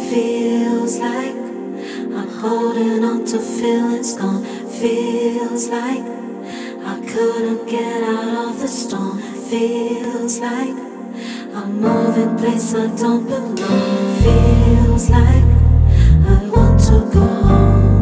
Feels like I'm holding on to feelings gone. Feels like I couldn't get out of the storm. Feels like I'm moving place I don't belong. Feels like I want to go home.